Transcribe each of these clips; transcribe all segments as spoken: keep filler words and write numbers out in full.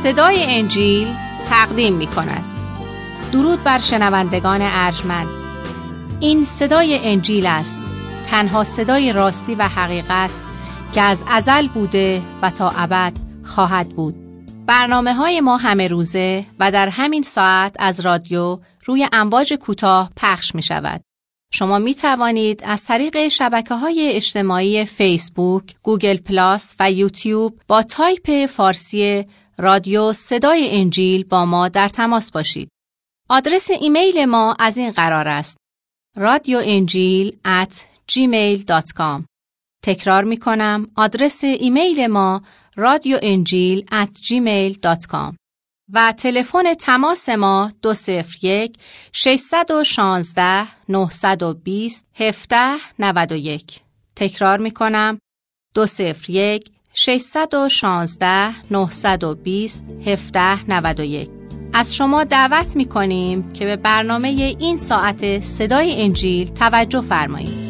صدای انجیل تقدیم می کند. درود بر شنوندگان ارجمند. این صدای انجیل است، تنها صدای راستی و حقیقت که از ازل بوده و تا ابد خواهد بود. برنامه های ما همه روزه و در همین ساعت از رادیو روی امواج کوتاه پخش می شود. شما می توانید از طریق شبکه‌های اجتماعی فیسبوک، گوگل پلاس و یوتیوب با تایپ فارسی رادیو صدای انجیل با ما در تماس باشید. آدرس ایمیل ما از این قرار است: رادیو انجیل ات جیمیل دات کام. تکرار می کنم، آدرس ایمیل ما رادیو انجیل ات جیمیل دات کام و تلفن تماس ما دو صفر یک ششصد و شانزده نهصد و بیست هفده نود و یک. تکرار می کنم، دو صفر یک ششصد و شانزده نهصد و بیست هفده نود و یک. از شما دعوت می کنیم که به برنامه این ساعت صدای انجیل توجه فرمایید.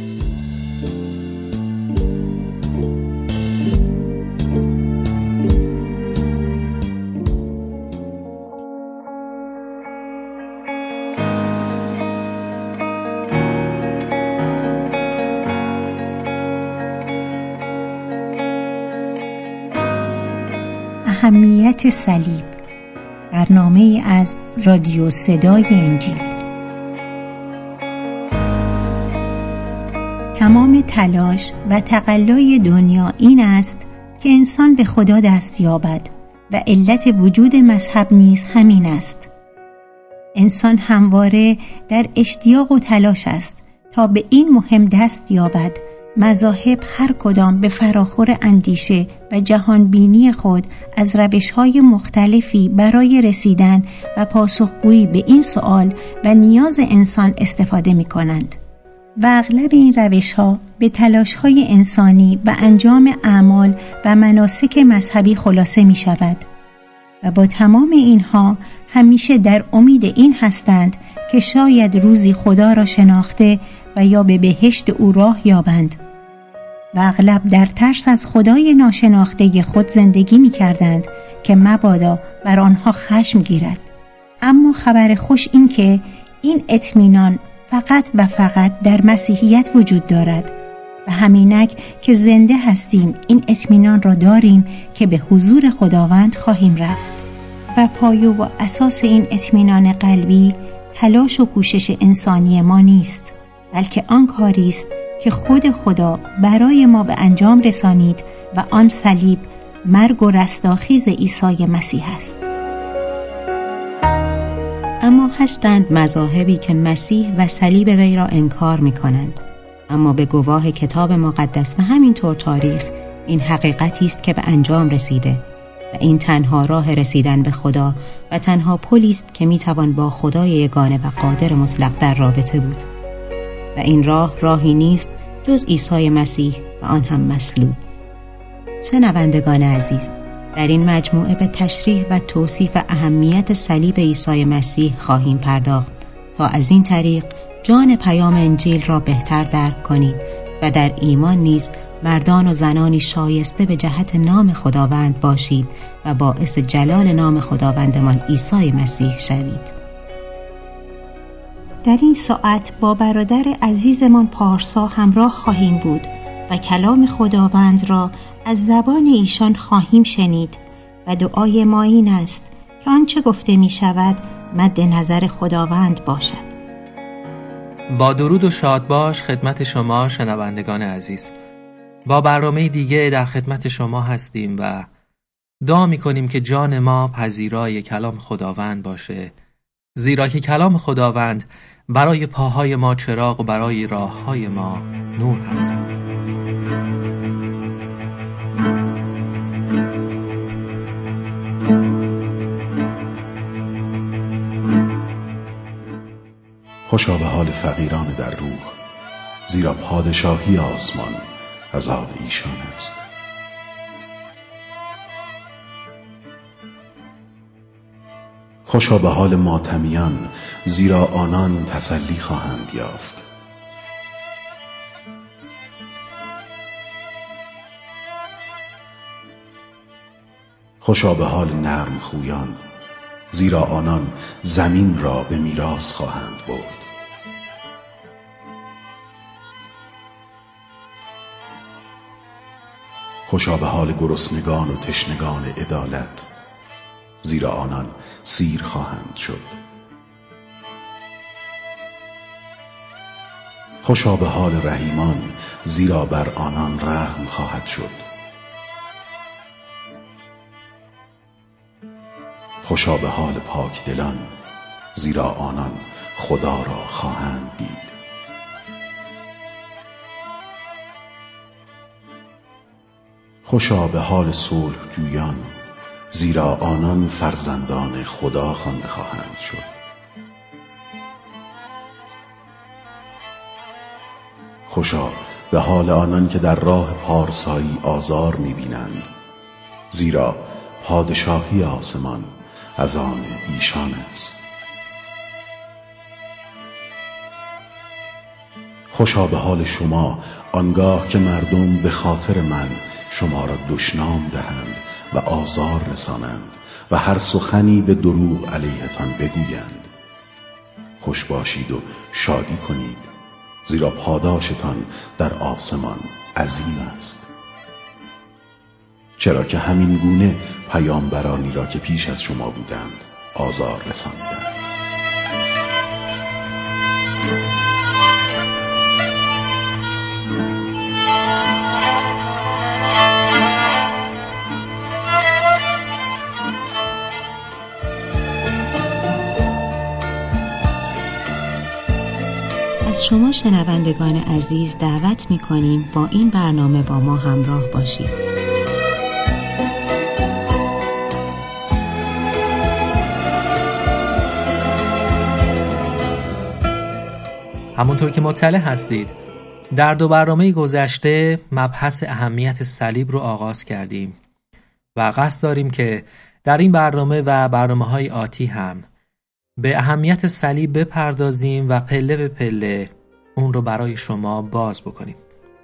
اهمیت صلیب، برنامه از رادیو صدای انجیل. تمام تلاش و تقلای دنیا این است که انسان به خدا دست یابد و علت وجود مذهب نیز همین است. انسان همواره در اشتیاق و تلاش است تا به این مهم دست یابد. مذاهب هر کدام به فراخور اندیشه و جهانبینی خود از روش‌های مختلفی برای رسیدن و پاسخگویی به این سؤال و نیاز انسان استفاده می‌کنند و اغلب این روش‌ها به تلاش‌های انسانی و انجام اعمال و مناسک مذهبی خلاصه می‌شود و با تمام اینها همیشه در امید این هستند که شاید روزی خدا را شناخته و یا به بهشت او راه یابند و اغلب در ترس از خدای ناشناخته خود زندگی می کردند که مبادا بر آنها خشم گیرد. اما خبر خوش این که این اطمینان فقط و فقط در مسیحیت وجود دارد و همینک که زنده هستیم این اطمینان را داریم که به حضور خداوند خواهیم رفت و پایه و اساس این اطمینان قلبی تلاش و کوشش انسانی ما نیست، بلکه آن کاری است که خود خدا برای ما به انجام رسانید و آن صلیب، مرگ و رستاخیز عیسی مسیح است. اما هستند مذاهبی که مسیح و صلیب وی را انکار می کنند. اما به گواه کتاب مقدس و همینطور تاریخ این حقیقتی است که به انجام رسیده و این تنها راه رسیدن به خدا و تنها پلی است که می توان با خدای یگانه و قادر مطلق در رابطه بود و این راه راهی نیست جز عیسی مسیح و آن هم مصلوب. شنوندگان عزیز، در این مجموعه به تشریح و توصیف اهمیت صلیب عیسی مسیح خواهیم پرداخت تا از این طریق جان پیام انجیل را بهتر درک کنید و در ایمان نیز مردان و زنانی شایسته به جهت نام خداوند باشید و باعث جلال نام خداوندمان عیسی مسیح شوید. در این ساعت با برادر عزیزمان پارسا همراه خواهیم بود و کلام خداوند را از زبان ایشان خواهیم شنید و دعای ما این است که آنچه گفته می شود مد نظر خداوند باشد. با درود و شاد باش خدمت شما شنوندگان عزیز. با برنامه دیگه در خدمت شما هستیم و دعا می کنیم که جان ما پذیرای کلام خداوند باشه، زیرا که کلام خداوند برای پاهای ما چراغ و برای راههای ما نور هست. خوشا به حال فقیران در روح، زیرا پادشاهی آسمان از آن ایشان است. خوشا به حال ماتمیان، زیرا آنان تسلی خواهند یافت. خوشا به حال نرم خویان، زیرا آنان زمین را به میراث خواهند برد. خوشا به حال گرسنگان و تشنگان عدالت، زیرا آنان سیر خواهند شد. خوشا به حال رحیمان، زیرا بر آنان رحم خواهد شد. خوشا به حال پاکدلان، زیرا آنان خدا را خواهند دید. خوشا به حال صلح جویان، زیرا آنان فرزندان خدا خوانده خواهند شد. خوشا به حال آنان که در راه پارسایی آزار می‌بینند، زیرا پادشاهی آسمان از آن ایشان است. خوشا به حال شما آنگاه که مردم به خاطر من شما را دشنام دهند و آزار رسانند و هر سخنی به دروغ علیهتان بگویند. خوش باشید و شادی کنید، زیرا پاداشتان در آسمان عظیم است. چرا که همین گونه پیامبرانی را که پیش از شما بودند آزار رساندند. از شما شنوندگان عزیز دعوت می‌کنیم با این برنامه با ما همراه باشید. همونطور که مطلع هستید، در دو برنامه گذشته مبحث اهمیت صلیب رو آغاز کردیم و قصد داریم که در این برنامه و برنامه‌های آتی هم به اهمیت صلیب بپردازیم و پله به پله اون رو برای شما باز بکنیم.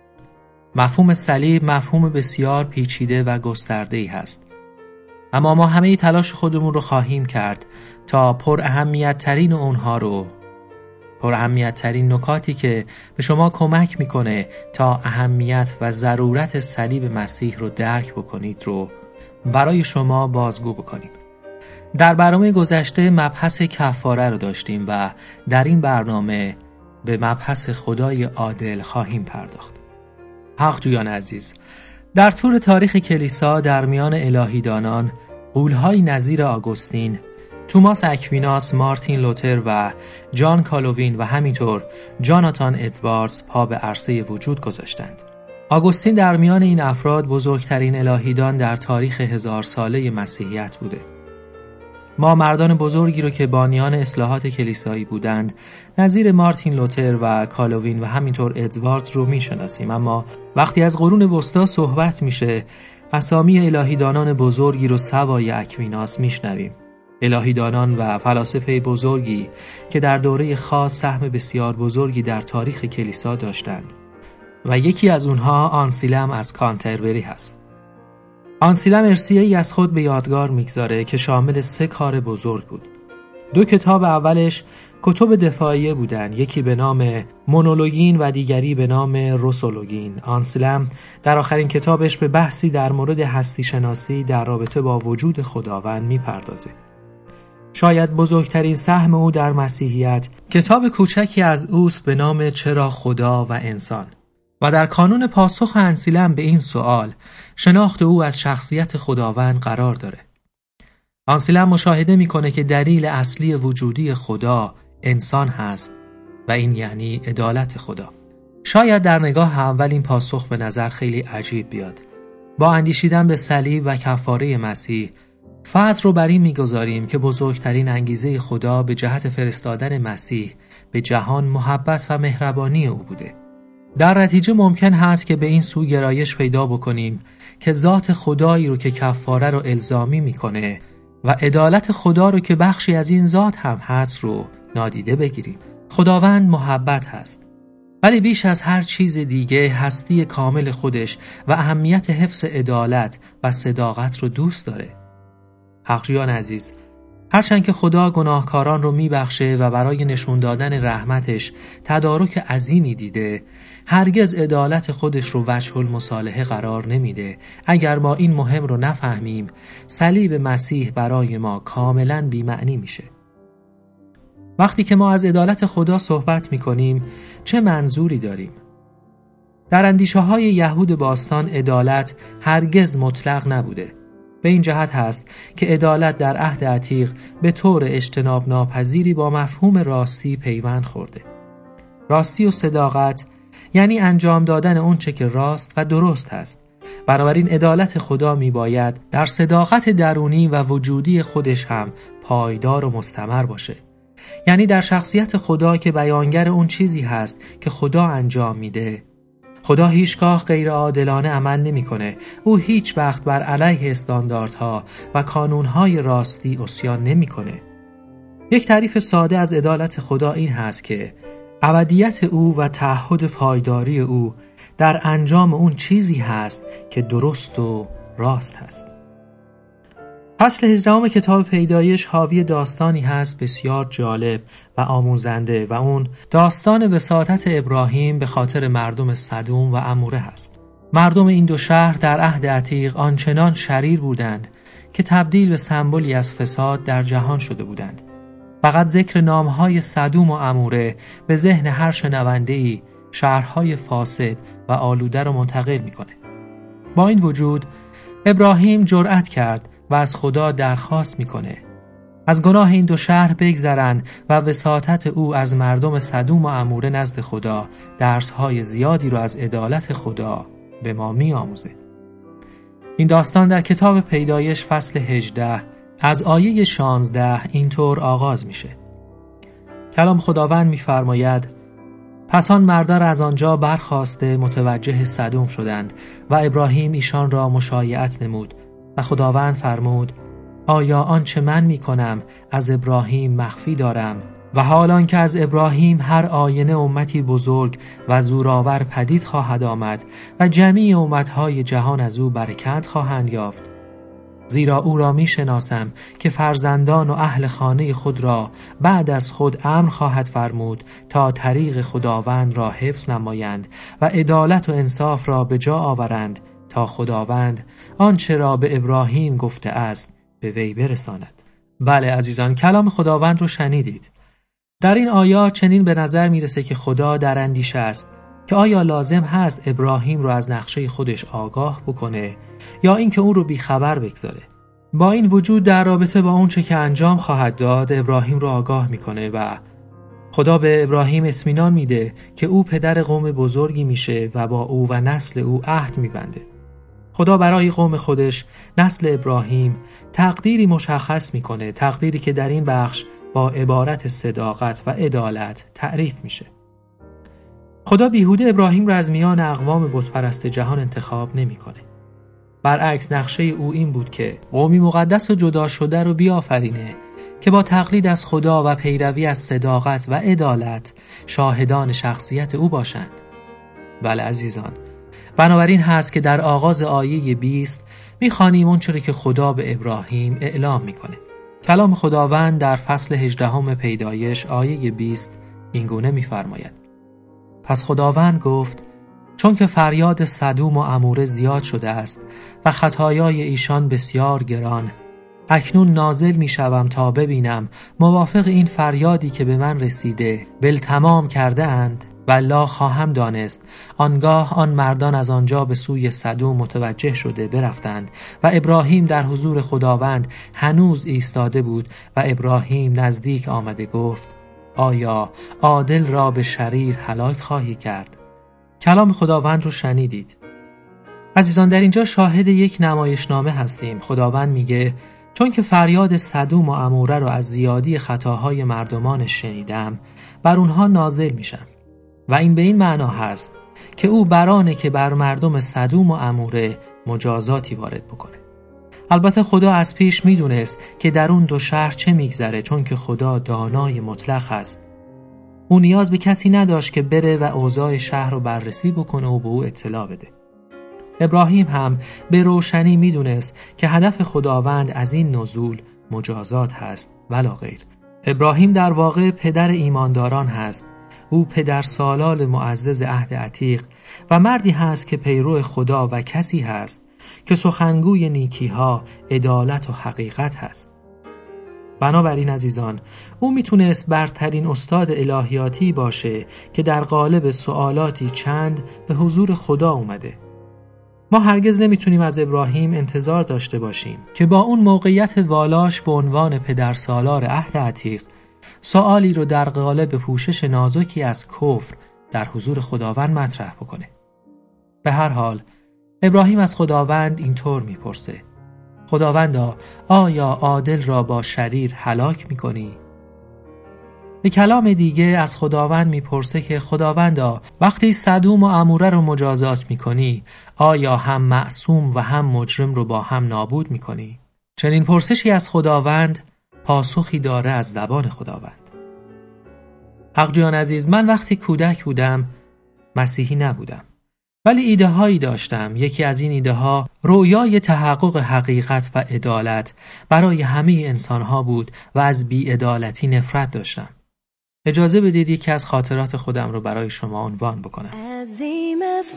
مفهوم صلیب مفهوم بسیار پیچیده و گسترده‌ای هست، اما ما همه تلاش خودمون رو خواهیم کرد تا پر اهمیت ترین اونها رو، پر اهمیت ترین نکاتی که به شما کمک میکنه تا اهمیت و ضرورت صلیب مسیح رو درک بکنید رو برای شما بازگو بکنیم. در برنامه گذشته مبحث کفاره رو داشتیم و در این برنامه به مبحث خدای عادل خواهیم پرداخت. حق جویان عزیز، در طول تاریخ کلیسا در میان الهیدانان غول‌های نظیر آگوستین، توماس اکویناس، مارتین لوتر و جان کالوین و همینطور جاناتان ادواردز پا به عرصه وجود گذاشتند. آگوستین در میان این افراد بزرگترین الهیدان در تاریخ هزار ساله مسیحیت بوده. ما مردان بزرگی رو که بانیان اصلاحات کلیسایی بودند نظیر مارتین لوتر و کالوین و همینطور ادوارد رو میشناسیم، اما وقتی از قرون وسطا صحبت میشه اسامی الهیدانان بزرگی رو سوای اکویناس میشنویم. الهیدانان و فلاسفه بزرگی که در دوره خاص سهم بسیار بزرگی در تاریخ کلیسا داشتند و یکی از اونها آنسیلم از کانتربری هست. آنسیلم ارثیه‌ای از خود به یادگار میگذاره که شامل سه کار بزرگ بود. دو کتاب اولش کتب دفاعیه بودند، یکی به نام مونولوگین و دیگری به نام روسولوگین. آنسیلم در آخرین کتابش به بحثی در مورد هستی شناسی در رابطه با وجود خداوند میپردازه. شاید بزرگترین سهم او در مسیحیت کتاب کوچکی از اوست به نام چرا خدا و انسان و در کانون پاسخ آنسیلم به این سوال شناخت او از شخصیت خداوند قرار داره. آنسیلم مشاهده میکنه که دلیل اصلی وجودی خدا انسان هست و این یعنی عدالت خدا. شاید در نگاه اول این پاسخ به نظر خیلی عجیب بیاد. با اندیشیدن به صلیب و کفاره مسیح فرض رو بر این میگذاریم که بزرگترین انگیزه خدا به جهت فرستادن مسیح به جهان محبت و مهربانی او بوده. در نتیجه ممکن هست که به این سو گرایش پیدا بکنیم که ذات خدایی رو که کفاره رو الزامی میکنه و عدالت خدا رو که بخشی از این ذات هم هست رو نادیده بگیریم. خداوند محبت هست، ولی بیش از هر چیز دیگه هستی کامل خودش و اهمیت حفظ عدالت و صداقت رو دوست داره. حقجویان عزیز، هرچند که خدا گناهکاران رو میبخشه و برای نشون دادن رحمتش تدارک عظیمی دیده، هرگز عدالت خودش رو وجه المصالحه قرار نمیده. اگر ما این مهم رو نفهمیم، صلیب مسیح برای ما کاملاً بی‌معنی میشه. وقتی که ما از عدالت خدا صحبت میکنیم، چه منظوری داریم؟ در اندیشه های یهود باستان عدالت هرگز مطلق نبوده. به این جهت هست که عدالت در عهد عتیق به طور اجتناب ناپذیری با مفهوم راستی پیوند خورده. راستی و صداقت یعنی انجام دادن اون چه که راست و درست هست. بنابراین عدالت خدا می باید در صداقت درونی و وجودی خودش هم پایدار و مستمر باشه. یعنی در شخصیت خدا که بیانگر اون چیزی هست که خدا انجام میده. خدا هیچگاه غیر عادلانه عمل نمیکنه. او هیچ وقت بر علیه استانداردها و کانونهای راستی عصیان نمیکنه. یک تعریف ساده از عدالت خدا این هست که ابدیت او و تعهد پایداری او در انجام اون چیزی هست که درست و راست هست. فصل هجدهم کتاب پیدایش حاوی داستانی هست بسیار جالب و آموزنده و اون داستان وساطت ابراهیم به خاطر مردم سدوم و عموره هست. مردم این دو شهر در عهد عتیق آنچنان شریر بودند که تبدیل به سمبولی از فساد در جهان شده بودند. فقط ذکر نامهای سدوم و عموره به ذهن هر شنونده‌ای شهرهای فاسد و آلوده رو منتقل میکنه. با این وجود ابراهیم جرأت کرد و از خدا درخواست میکنه از گناه این دو شهر بگذرند و وساطت او از مردم سدوم و عموره نزد خدا درسهای زیادی رو از عدالت خدا به ما میآموزه. این داستان در کتاب پیدایش فصل هجده از آیه شانزده اینطور آغاز میشه. کلام خداوند میفرماید: پس آن مردان از آنجا برخاسته متوجه سدوم شدند و ابراهیم ایشان را مشایعت نمود و خداوند فرمود: آیا آنچه من می کنم از ابراهیم مخفی دارم و حالان که از ابراهیم هر آینه امتی بزرگ و زورآور پدید خواهد آمد و جمیع امتهای جهان از او برکت خواهند یافت. زیرا او را می شناسم که فرزندان و اهل خانه خود را بعد از خود امر خواهد فرمود تا طریق خداوند را حفظ نمایند و عدالت و انصاف را به جا آورند تا خداوند آنچه را به ابراهیم گفته است به وی برساند. بله عزیزان، کلام خداوند رو شنیدید. در این آیات چنین به نظر میرسه که خدا در اندیشه است که آیا لازم هست ابراهیم رو از نقشه خودش آگاه بکنه یا اینکه اون رو بیخبر بگذاره. با این وجود در رابطه با اون چه که انجام خواهد داد ابراهیم رو آگاه میکنه و خدا به ابراهیم اطمینان میده که او پدر قوم بزرگی میشه و با او و نسل او عهد میبنده. خدا برای قوم خودش، نسل ابراهیم، تقدیری مشخص میکنه، تقدیری که در این بخش با عبارت صداقت و عدالت تعریف میشه. خدا بیهوده ابراهیم را از میان اقوام بتپرست جهان انتخاب نمیکنه. برعکس نقشه او این بود که قومی مقدس و جدا شده رو بیافرینه که با تقلید از خدا و پیروی از صداقت و عدالت شاهدان شخصیت او باشند. بله عزیزان، بنابراین هست که در آغاز آیه بیست میخوانیم اون چرا که خدا به ابراهیم اعلام میکنه. کلام خداوند در فصل هجدهم پیدایش آیه بیست اینگونه میفرماید: پس خداوند گفت: چون که فریاد سدوم و عموره زیاد شده است و خطایای ایشان بسیار گران، اکنون نازل میشوم تا ببینم موافق این فریادی که به من رسیده بالتمام کرده اند. والله خواهم دانست. آنگاه آن مردان از آنجا به سوی سدوم متوجه شده برفتند و ابراهیم در حضور خداوند هنوز ایستاده بود و ابراهیم نزدیک آمده گفت: آیا عادل را به شریر هلاک خواهی کرد؟ کلام خداوند رو شنیدید. عزیزان، در اینجا شاهد یک نمایشنامه هستیم. خداوند میگه چون که فریاد سدوم و عموره رو از زیادی خطاهای مردمانش شنیدم، بر اونها نازل میشم. و این به این معنا هست که او برانه که بر مردم سدوم و عموره مجازاتی وارد بکنه. البته خدا از پیش میدونست که در اون دو شهر چه میگذره، چون که خدا دانای مطلق است. او نیاز به کسی نداشت که بره و اوضاع شهر رو بررسی بکنه و به او اطلاع بده. ابراهیم هم به روشنی میدونست که هدف خداوند از این نزول مجازات هست ولا غیر. ابراهیم در واقع پدر ایمانداران هست. او پدر سالار معزز عهد عتیق و مردی هست که پیرو خدا و کسی هست که سخنگوی نیکی‌ها، عدالت و حقیقت هست. بنابراین عزیزان، او میتونست برترین استاد الهیاتی باشه که در قالب سوالاتی چند به حضور خدا اومده. ما هرگز نمیتونیم از ابراهیم انتظار داشته باشیم که با اون موقعیت والاش به عنوان پدر سالار عهد عتیق سوالی رو در قالب پوشش نازکی از کفر در حضور خداوند مطرح بکنه. به هر حال ابراهیم از خداوند اینطور میپرسه: خداوندا، آیا عادل را با شریر هلاک میکنی؟ به کلام دیگه از خداوند میپرسه که خداوندا، وقتی سدوم و عموره رو مجازات میکنی، آیا هم معصوم و هم مجرم رو با هم نابود میکنی؟ چنین پرسشی از خداوند پاسخی داره از زبان خداوند. حق جان عزیز، من وقتی کودک بودم مسیحی نبودم، ولی ایده هایی داشتم. یکی از این ایده ها رویای تحقق حقیقت و عدالت برای همه انسان ها بود و از بی‌عدالتی نفرت داشتم. اجازه بدید یکی از خاطرات خودم رو برای شما عنوان بکنم. عظیم است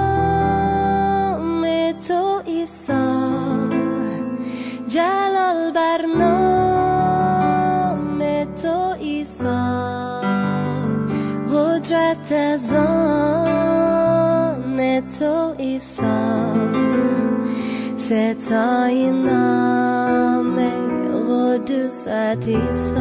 نام تو عیسی، جلال بر نام تو عیسی، قدرت از آن تو عیسی، ستای نام قدوست عیسی.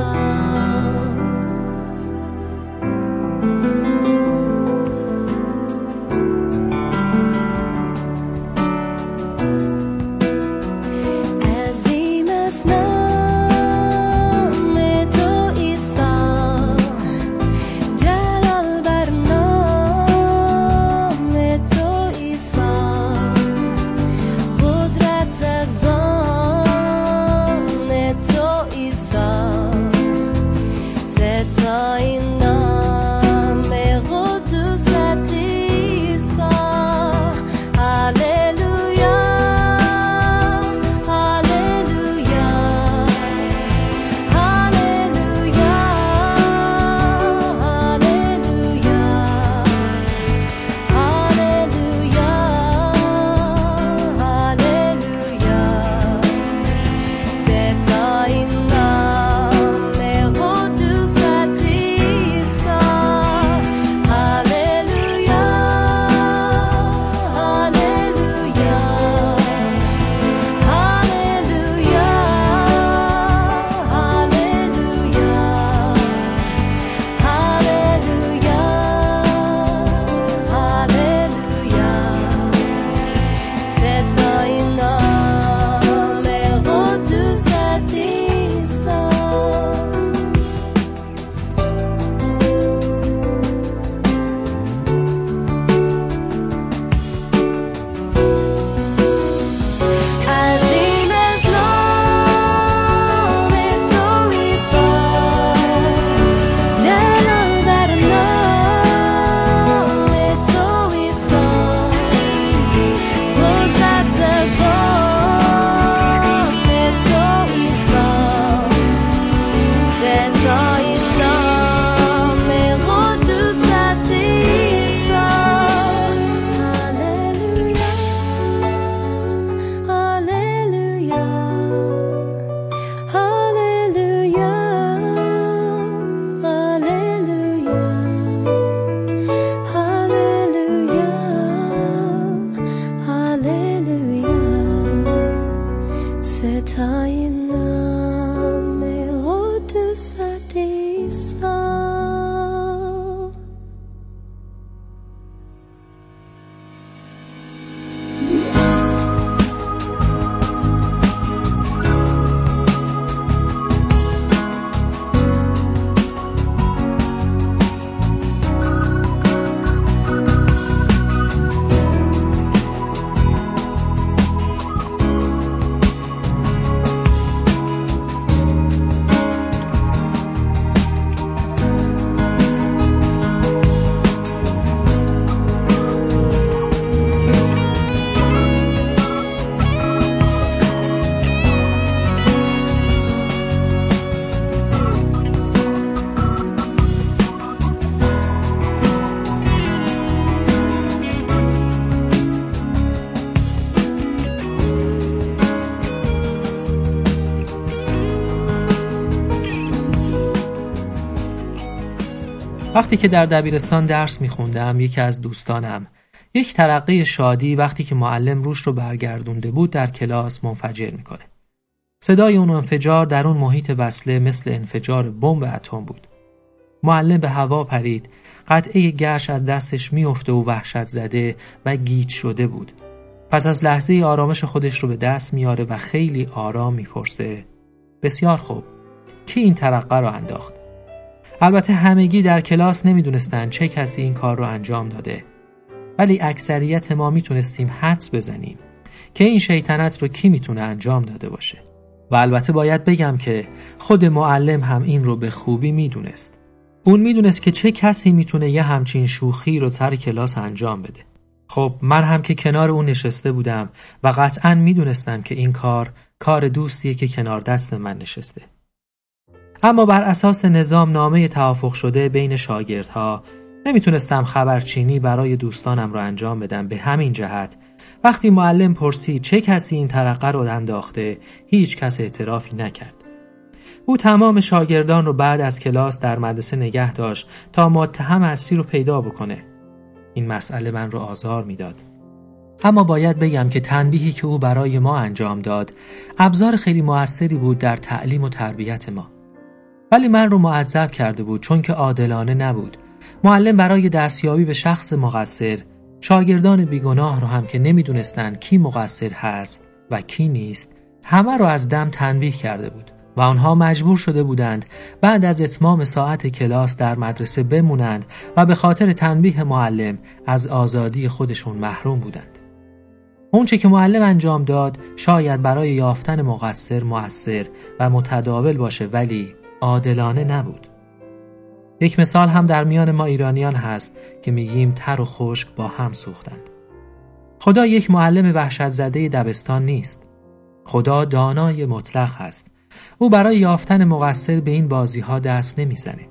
وقتی که در دبیرستان درس می‌خوندم، یکی از دوستانم یک ترقه شادی وقتی که معلم روش رو برگردونده بود در کلاس منفجر میکنه. صدای اون انفجار در اون محیط وصله مثل انفجار بمب اتم بود. معلم به هوا پرید، قطعه گچ از دستش میفته و وحشت زده و گیج شده بود. پس از لحظه آرامش خودش رو به دست میاره و خیلی آرام میپرسه: بسیار خوب، کی این ترقه رو انداخت؟ البته همگی در کلاس نمیدونستن چه کسی این کار رو انجام داده، ولی اکثریت ما میتونستیم حدس بزنیم که این شیطنت رو کی میتونه انجام داده باشه. و البته باید بگم که خود معلم هم این رو به خوبی میدونست. اون میدونست که چه کسی میتونه یه همچین شوخی رو سر کلاس انجام بده. خب من هم که کنار اون نشسته بودم و قطعاً میدونستم که این کار کار دوستیه که کنار دست من نشسته. اما بر اساس نظام نامه توافق شده بین شاگردها نمیتونستم خبرچینی برای دوستانم رو انجام بدم. به همین جهت وقتی معلم پرسید چه کسی این ترقه رو انداخته، هیچ کس اعترافی نکرد. او تمام شاگردان رو بعد از کلاس در مدرسه نگه داشت تا متهم اصلی رو پیدا بکنه. این مسئله من رو آزار میداد. اما باید بگم که تنبیهی که او برای ما انجام داد ابزار خیلی موثری بود در تعلیم و تربیت ما. ولی من رو معذب کرده بود چون که عادلانه نبود. معلم برای دستیابی به شخص مقصر، شاگردان بیگناه رو هم که نمیدونستن کی مقصر هست و کی نیست، همه رو از دم تنبیه کرده بود و آنها مجبور شده بودند بعد از اتمام ساعت کلاس در مدرسه بمونند و به خاطر تنبیه معلم از آزادی خودشون محروم بودند. اونچه که معلم انجام داد شاید برای یافتن مقصر مؤثر و متداول باشه، ولی عادلانه نبود. یک مثال هم در میان ما ایرانیان هست که میگیم تر و خشک با هم سوختند. خدا یک معلم وحشت زده دبستان نیست. خدا دانای مطلق هست. او برای یافتن مقصر به این بازی ها دست نمیزنه.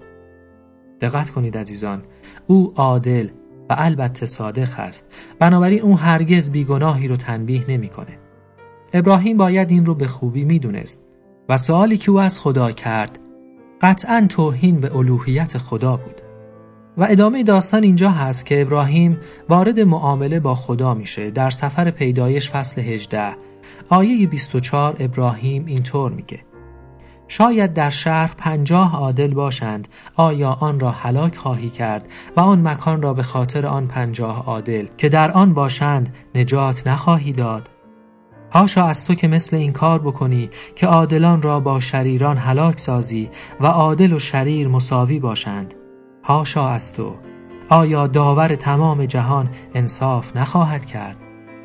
دقت کنید عزیزان، او عادل و البته صادق هست، بنابراین او هرگز بیگناهی رو تنبیه نمیکنه. ابراهیم باید این رو به خوبی میدونست و سوالی که او از خدا کرد قطعاً توهین به الوهیت خدا بود. و ادامه داستان اینجا هست که ابراهیم وارد معامله با خدا میشه. در سفر پیدایش فصل هجده آیه بیست و چهار ابراهیم اینطور میگه: شاید در شهر پنجاه عادل باشند، آیا آن را هلاک خواهی کرد و آن مکان را به خاطر آن پنجاه عادل که در آن باشند نجات نخواهی داد؟ حاشا از تو که مثل این کار بکنی که عادلان را با شریران هلاک سازی و عادل و شریر مساوی باشند. حاشا از تو، آیا داور تمام جهان انصاف نخواهد کرد؟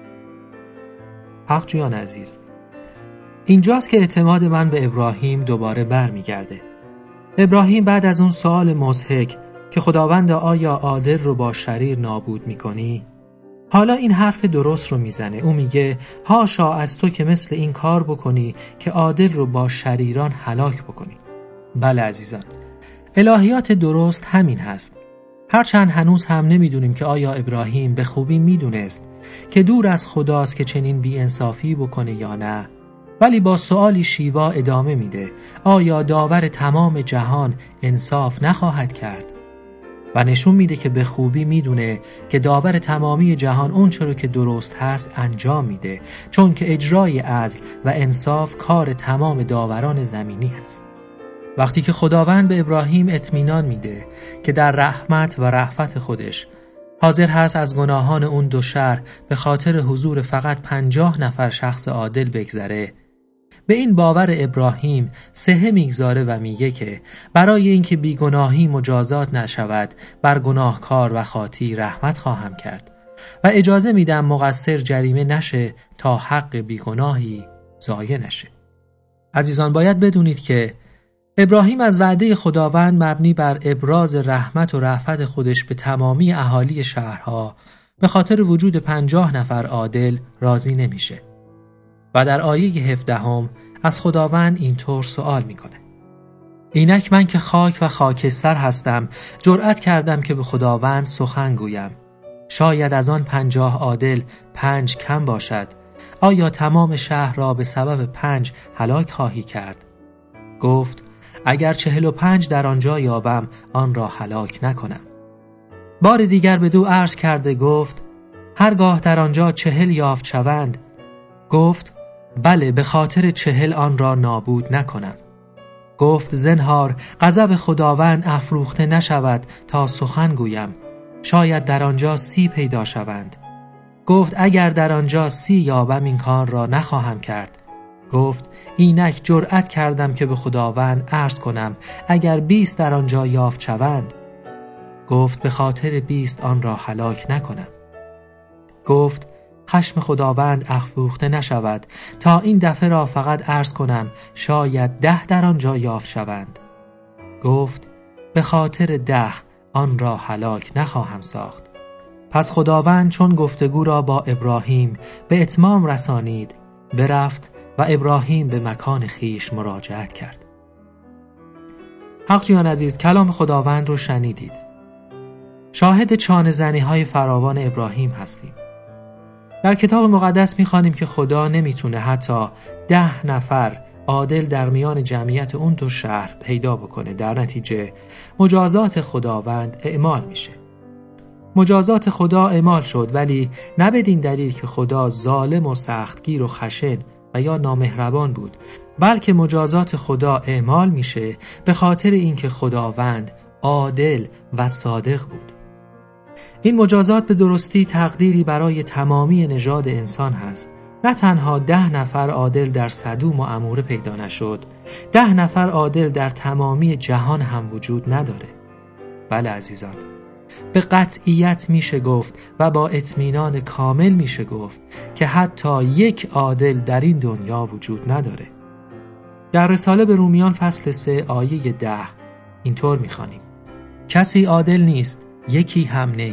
حق جویان عزیز، اینجاست که اعتماد من به ابراهیم دوباره برمیگرده. ابراهیم بعد از اون سوال مضحک که خداوند آیا عادل رو با شریر نابود میکنی، حالا این حرف درست رو میزنه. او میگه حاشا از تو که مثل این کار بکنی که عادل رو با شریران هلاک بکنی. بله عزیزان، الهیات درست همین هست. هرچند هنوز هم نمیدونیم که آیا ابراهیم به خوبی میدونست که دور از خداست که چنین بی‌انصافی بکنه یا نه، ولی با سوالی شیوا ادامه میده: آیا داور تمام جهان انصاف نخواهد کرد؟ و نشون میده که به خوبی میدونه که داور تمامی جهان اون چرا که درست هست انجام میده، چون که اجرای عدل و انصاف کار تمام داوران زمینی هست. وقتی که خداوند به ابراهیم اطمینان میده که در رحمت و رأفت خودش حاضر هست از گناهان اون دو شهر به خاطر حضور فقط پنجاه نفر شخص عادل بگذره، به این باور ابراهیم سهه میگذاره و میگه که برای اینکه بیگناهی مجازات نشود بر گناهکار و خاطی رحمت خواهم کرد و اجازه میدم مقصر جریمه نشه تا حق بیگناهی ضایع نشه. عزیزان باید بدونید که ابراهیم از وعده خداوند مبنی بر ابراز رحمت و رأفت خودش به تمامی اهالی شهرها به خاطر وجود پنجاه نفر عادل راضی نمیشه و در آیه هفدهم از خداوند اینطور سوال میکنه: اینک من که خاک و خاکستر هستم جرأت کردم که به خداوند سخن گویم. شاید از آن پنجاه عادل پنج کم باشد. آیا تمام شهر را به سبب پنج هلاک خواهی کرد؟ گفت: اگر چهل و پنج در آنجا یابم آن را هلاک نکنم. بار دیگر بدو عرض کرده گفت هرگاه در آنجا چهل یافت شوند، گفت بله به خاطر چهل آن را نابود نکنم. گفت زنهار غضب خداوند افروخته نشود تا سخن گویم، شاید در آنجا سی پیدا شوند. گفت اگر در آنجا سی یابم این کار را نخواهم کرد. گفت اینک جرأت کردم که به خداوند عرض کنم اگر بیست در آنجا یافت شوند. گفت به خاطر بیست آن را هلاک نکنم. گفت خشم خداوند افروخته نشود تا این دفعه را فقط عرض کنم شاید ده در آنجا یافت شوند. گفت به خاطر ده آن را هلاک نخواهم ساخت. پس خداوند چون گفتگو را با ابراهیم به اتمام رسانید، برفت و ابراهیم به مکان خیش مراجعت کرد. حق جیان عزیز، کلام خداوند رو شنیدید. شاهد چانه زنی های فراوان ابراهیم هستیم. در کتاب مقدس می‌خوانیم که خدا نمیتونه حتی ده نفر عادل در میان جمعیت اون دو شهر پیدا بکنه. در نتیجه مجازات خداوند اعمال میشه. مجازات خدا اعمال شد، ولی نه بدین دلیل که خدا ظالم و سختگیر و خشن و یا نامهربان بود، بلکه مجازات خدا اعمال میشه به خاطر اینکه خداوند عادل و صادق بود. این مجازات به درستی تقدیری برای تمامی نژاد انسان هست. نه تنها ده نفر عادل در سدوم و عموره پیدا نشد، ده نفر عادل در تمامی جهان هم وجود نداره. بله عزیزان، به قطعیت میشه گفت و با اطمینان کامل میشه گفت که حتی یک عادل در این دنیا وجود نداره. در رساله به رومیان فصل سه آیه ده اینطور میخوانیم: کسی عادل نیست، یکی هم نی.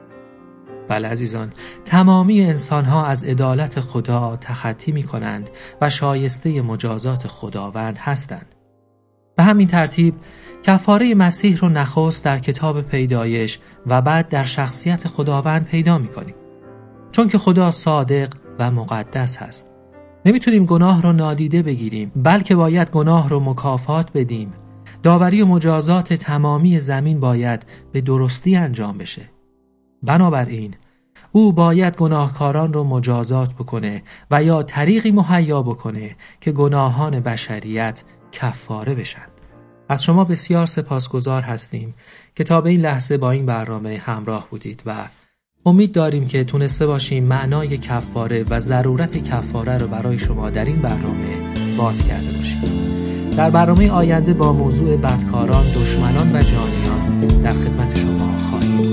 بله عزیزان، تمامی انسان‌ها از عدالت خدا تخطی می‌کنند و شایسته مجازات خداوند هستند. به همین ترتیب کفاره مسیح رو نخست در کتاب پیدایش و بعد در شخصیت خداوند پیدا می‌کنیم. چون که خدا صادق و مقدس هست، نمی‌تونیم گناه رو نادیده بگیریم، بلکه باید گناه رو مکافات بدیم. داوری و مجازات تمامی زمین باید به درستی انجام بشه. بنابراین او باید گناهکاران رو مجازات بکنه و یا طریقی مهیا بکنه که گناهان بشریت کفاره بشن. از شما بسیار سپاسگزار هستیم که تا به این لحظه با این برنامه همراه بودید و امید داریم که تونسته باشیم معنای کفاره و ضرورت کفاره رو برای شما در این برنامه باز کرده باشیم. در برنامه آینده با موضوع بدکاران، دشمنان و جانیان در خدمت شما خواهیم.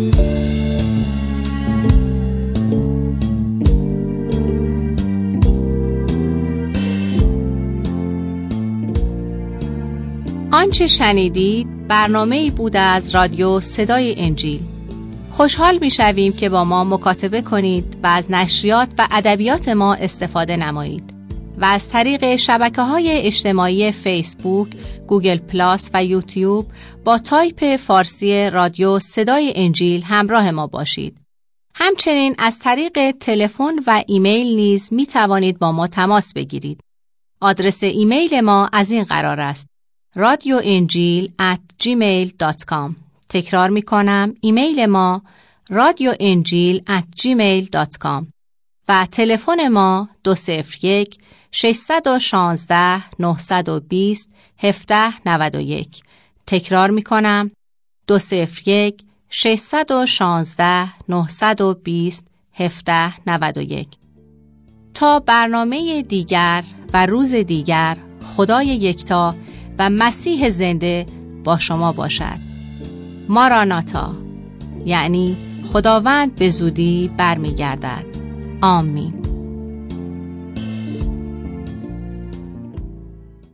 آنچه شنیدید برنامه‌ای بود از رادیو صدای انجیل. خوشحال می‌شویم که با ما مکاتبه کنید و از نشریات و ادبیات ما استفاده نمایید و از طریق شبکه‌های اجتماعی فیسبوک، گوگل پلاس و یوتیوب با تایپ فارسی رادیو صدای انجیل همراه ما باشید. همچنین از طریق تلفن و ایمیل نیز می توانید با ما تماس بگیرید. آدرس ایمیل ما از این قرار است: رادیو انجیل ات جیمیل دات کام. تکرار می کنم، ایمیل ما رادیو انجیل ات جیمیل دات کام و تلفن ما دو صفر یک ششصد و شانزده نهصد و بیست هفده نود و یک. تکرار می کنم، دو صفر یک ششصد و شانزده نهصد و بیست هفده نود و یک. تا برنامه دیگر و روز دیگر، خدای یکتا و مسیح زنده با شما باشد. ماراناتا، یعنی خداوند به زودی برمیگردد. آمین.